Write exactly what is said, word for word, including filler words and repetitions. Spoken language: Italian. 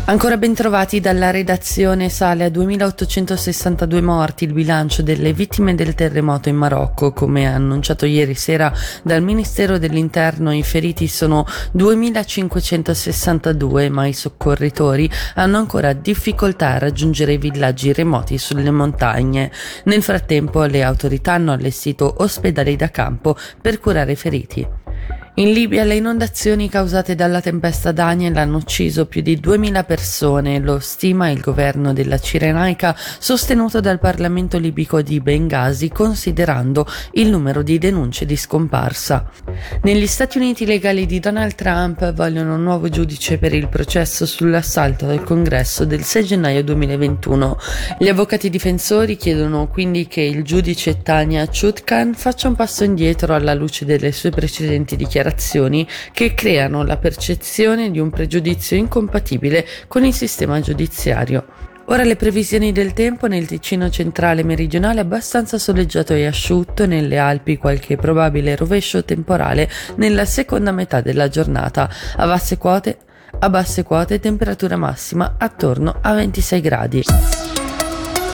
Ancora ben trovati dalla redazione. Sale a duemilaottocentosessantadue morti il bilancio delle vittime del terremoto in Marocco. Come annunciato ieri sera dal Ministero dell'Interno, i feriti sono duemilacinquecentosessantadue, ma i soccorritori hanno ancora difficoltà a raggiungere i villaggi remoti sulle montagne. Nel frattempo le autorità hanno allestito ospedali da campo per curare i feriti. In Libia le inondazioni causate dalla tempesta Daniel hanno ucciso più di duemila persone, lo stima il governo della Cirenaica, sostenuto dal Parlamento libico di Bengasi, considerando il numero di denunce di scomparsa. Negli Stati Uniti i legali di Donald Trump vogliono un nuovo giudice per il processo sull'assalto al Congresso del sei gennaio duemilaventuno. Gli avvocati difensori chiedono quindi che il giudice Tanya Chutkan faccia un passo indietro alla luce delle sue precedenti dichiarazioni che creano la percezione di un pregiudizio incompatibile con il sistema giudiziario. Ora le previsioni del tempo: nel Ticino centrale meridionale abbastanza soleggiato e asciutto, nelle Alpi qualche probabile rovescio temporale nella seconda metà della giornata, a basse quote, a basse quote temperatura massima attorno a ventisei gradi.